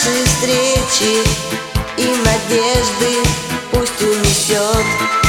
наши встречи и надежды пусть унесет.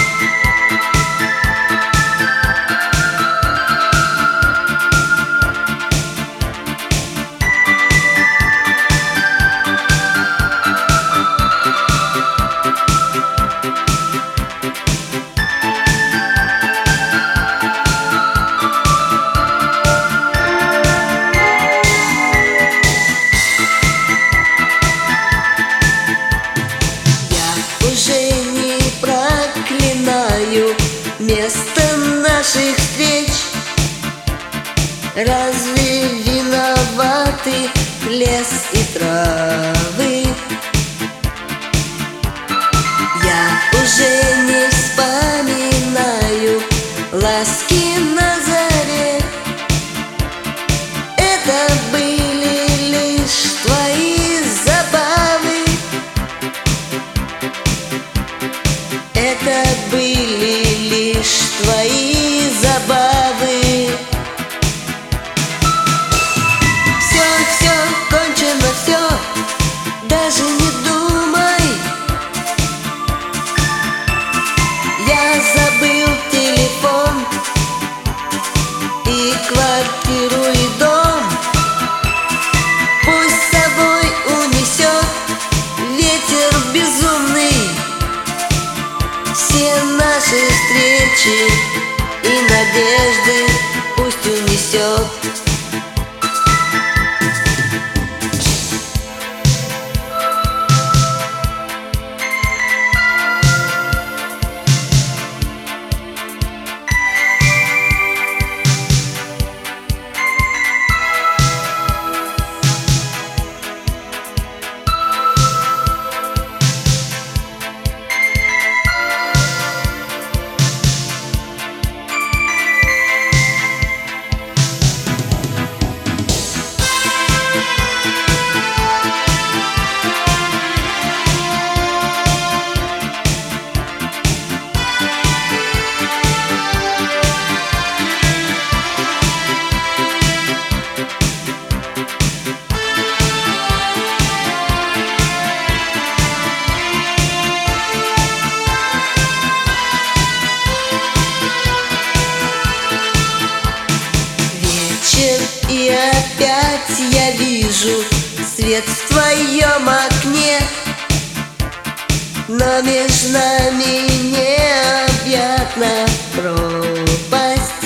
Место наших встреч. Разве виноваты лес и травы? Я уже не вспоминаю ласки на заре. Это были лишь твои забавы. Это были лишь твои забавы. Все кончено, все, даже не думай. Я забыл телефон и квартиру, и дом. Пусть с собой унесет ветер безумный все наши встречи и надежды пусть унесет. И опять я вижу свет в твоем окне, но между нами необъятна пропасть.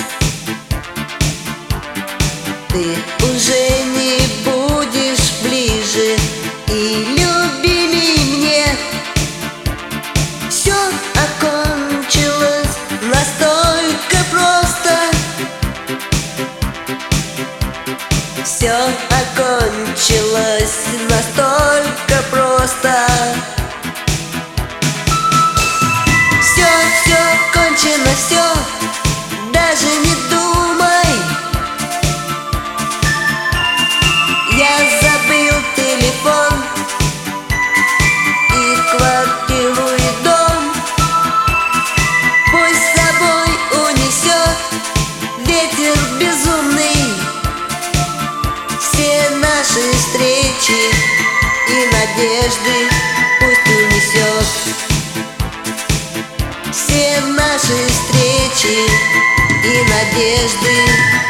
Ты уже не будешь ближе и любимей мне. Все окончилось настолько просто. Все окончилось настолько просто. Все кончено, все, даже не думай. Я забыл телефон и квартиру, и дом. Пусть с собой унесет ветер безумный все наши встречи и надежды пусть унесет. Все наши встречи и надежды